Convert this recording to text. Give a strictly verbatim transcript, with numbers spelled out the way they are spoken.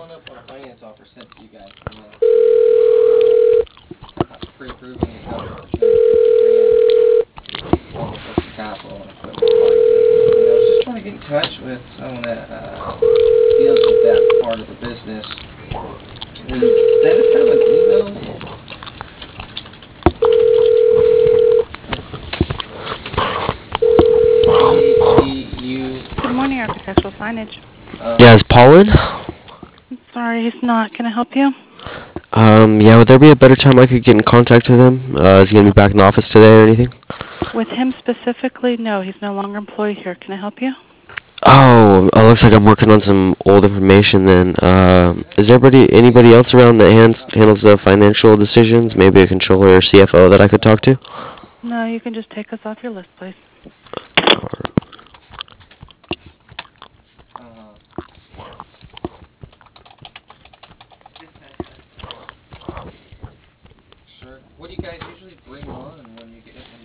following up on a finance offer sent to you guys from uh, pre-approving the cover for two hundred fifty grand, almost working capital and equipment part of it. And I was just trying to get in touch with someone that uh, deals with that part of the business. Does Dennis have an email? Good morning, architectural signage. Uh, yeah, is Paul in? I'm sorry, he's not. Can I help you? Um, yeah, would there be a better time I could get in contact with him? Uh, is he going to be back in the office today or anything? With him specifically, no. He's no longer employed here. Can I help you? Oh, it looks like I'm working on some old information then. Uh, is there anybody, anybody else around that hands, handles the financial decisions? Maybe a controller or C F O that I could talk to? No, you can just take us off your list, please. Sure. What do you guys usually bring on when you get